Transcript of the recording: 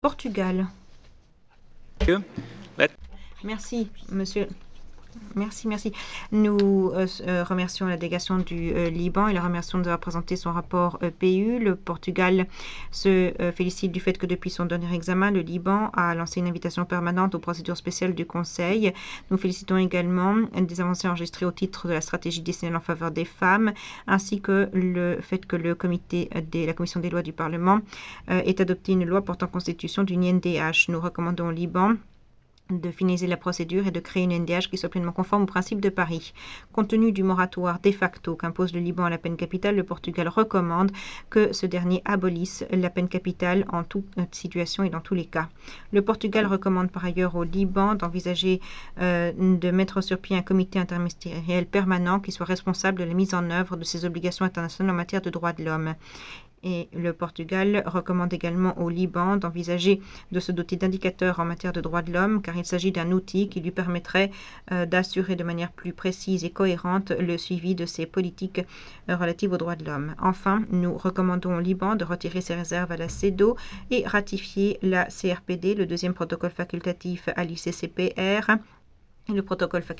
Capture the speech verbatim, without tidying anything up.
Portugal. Let- Merci, monsieur. Merci, merci. Nous euh, euh, remercions la délégation du euh, Liban et la remercions d'avoir présenté son rapport E P U. Le Portugal se euh, félicite du fait que depuis son dernier examen, le Liban a lancé une invitation permanente aux procédures spéciales du Conseil. Nous félicitons également des avancées enregistrées au titre de la stratégie décennale en faveur des femmes, ainsi que le fait que le comité de la commission des lois du Parlement euh, ait adopté une loi portant constitution d'une I N D H. Nous recommandons au Liban de finaliser la procédure et de créer une N D H qui soit pleinement conforme aux principes de Paris. Compte tenu du moratoire de facto qu'impose le Liban à la peine capitale, le Portugal recommande que ce dernier abolisse la peine capitale en toute situation et dans tous les cas. Le Portugal recommande par ailleurs au Liban d'envisager euh, de mettre sur pied un comité interministériel permanent qui soit responsable de la mise en œuvre de ses obligations internationales en matière de droits de l'homme. Et le Portugal recommande également au Liban d'envisager de se doter d'indicateurs en matière de droits de l'homme, car il s'agit d'un outil qui lui permettrait euh, d'assurer de manière plus précise et cohérente le suivi de ses politiques euh, relatives aux droits de l'homme. Enfin, nous recommandons au Liban de retirer ses réserves à la CEDAW et ratifier la C R P D, le deuxième protocole facultatif à l'I C C P R, et le protocole facultatif